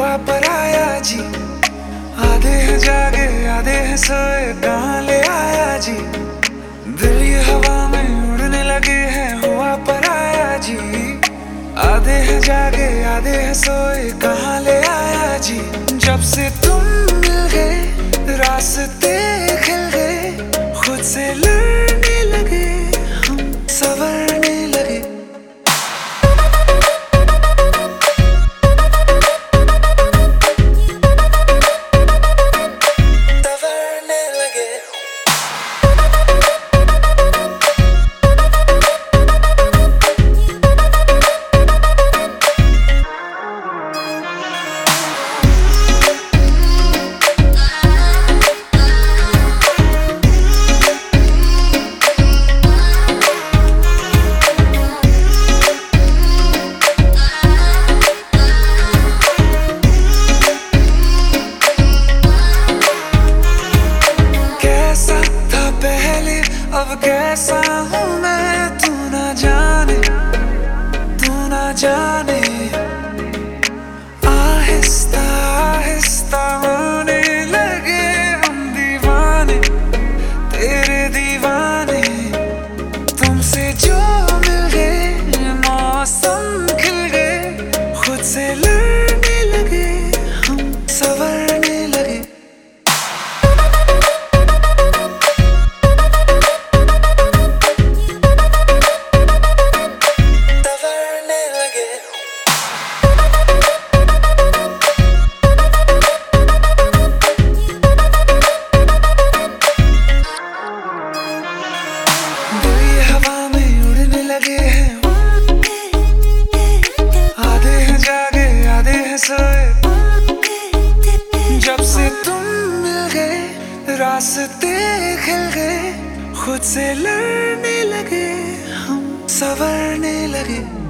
हुआ पराया जी। आधे हैं जागे आधे हैं सोए, कहाँ ले आया जी। दिल ये हवा में उड़ने लगे हैं, हुआ पराया जी। आधे हैं जागे आधे हैं सोए, कहाँ ले आया जी। जब से तुम मिल गए रास्ते खिल गए, खुद से लड़ने लगे हम, संवरने लगे। अब कैसा हूँ मैं, तू ना जाने, तू ना जाने। आहिस्ता आहिस्ता होने लगे हम दीवाने, तेरे दीवाने। तुमसे जो मिल गए मौसम खिल गए, खुद से लड़ने लगे हम, संवरने लगे। जब से तुम मिल गए रास्ते खिल गए, खुद से लड़ने लगे हम, संवरने लगे।